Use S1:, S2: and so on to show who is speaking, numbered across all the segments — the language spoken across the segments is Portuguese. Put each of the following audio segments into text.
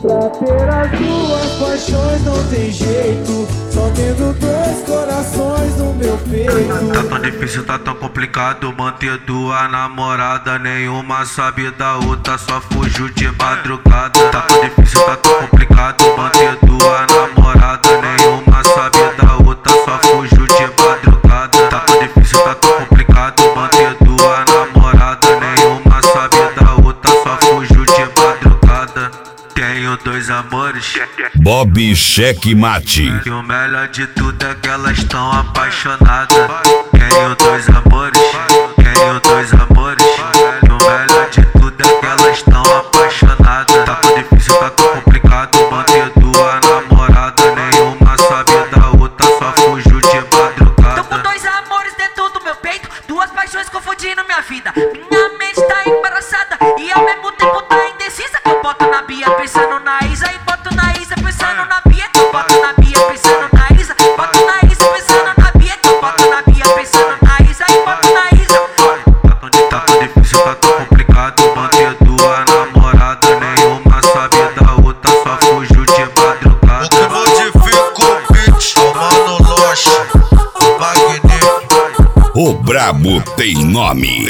S1: Pra ter as duas paixões não tem jeito, só tendo dois corações no meu peito.
S2: Tá tão difícil, tá tão complicado manter duas namoradas, nenhuma sabe da outra, só fugiu de madrugada. Tá tão difícil, tá tão complicado manter duas namoradas, nenhuma sabe da outra, só fugiu de madrugada. Tá tão difícil, tá tão complicado manter duas namoradas, nenhuma sabe da outra, só fugiu de madrugada. Tenho dois amores,
S3: Bob Checkmate.
S2: e o melhor de tudo é que elas tão apaixonadas. Tenho dois amores, tenho dois amores, e o melhor de tudo é que elas tão apaixonadas. Tá tão difícil, tá tão complicado manter duas namoradas, nenhuma sabe da outra, só fugiu de madrugada.
S4: Tô com dois amores dentro do meu peito, duas paixões confundindo minha vida. Minha mente tá embaraçada e ao mesmo tempo tá indecisa. Que eu boto na Bia pensando na Isa e boto na Isa pensando na Bia. Que eu boto na Bia pensando na Isa, boto na Isa pensando na Bia. Que eu boto na Bia pensando na Isa e boto na Isa.
S2: Tá tão difícil, tá tão complicado manter duas namoradas, nenhuma sabe da outra, só fugiu de madrugada.
S5: O que modifica o beat, o Mano Loche, o Magnífico.
S3: O brabo tem nome.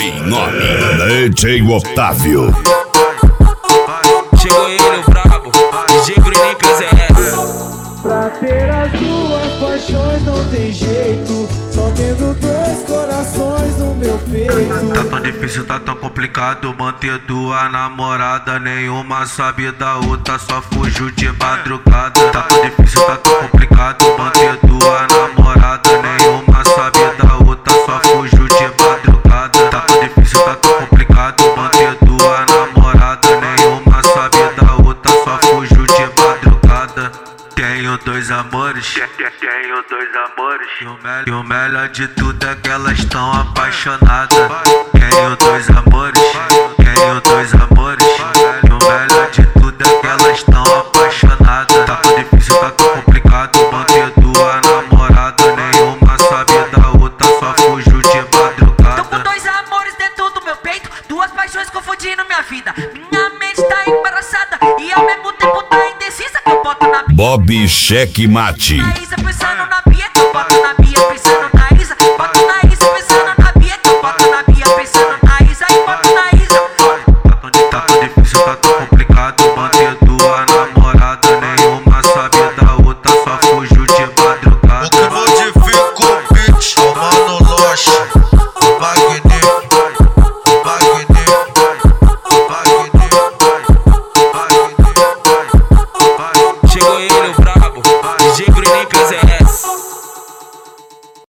S3: DJ Otávio.
S6: Chegou ele, o brabo, DJ Bruninho KZS.
S1: Pra ter as duas paixões não tem jeito, só tendo dois corações no meu peito.
S2: Tá tão difícil, tá tão complicado manter duas namoradas, nenhuma sabe da outra, só fugiu de madrugada. Tá tão difícil, tá tão complicado manter duas namoradas, nenhuma sabe da outra, só fugiu de madrugada. Tá tão difícil, tá tão complicado manter duas namoradas, nenhuma sabe da outra, só fugiu de madrugada. Tenho dois amores, tenho dois amores, e o melhor de tudo é que elas tão apaixonadas. Tenho dois amores, tenho dois amores, e o melhor de tudo é que elas tão apaixonadas. Tá tão difícil, tá tão complicado manter duas namoradas, nenhuma sabe da outra, só fugiu de madrugada.
S4: Tô com dois amores dentro do meu peito, duas paixões confundindo minha vida. Minha mente tá embaraçada e ao mesmo tempo tá indecisa. Que eu boto na
S3: Bob Checkmate.
S4: Isa pensando na Bia. Que eu boto na Bia pensando na Isa, boto na Isa pensando na Bia. Que eu boto na Bia pensando na Isa e boto na Isa.
S2: Tá tão difícil, tá tão complicado manter duas namoradas, nenhuma sabe da outra, só fugiu de madrugada.
S5: O que modifica o beat, o Mano Loche, o Magnífico, o Magnífico, o Magnífico.
S6: Chegou ele, o brabo, DJ Bruninho KZS.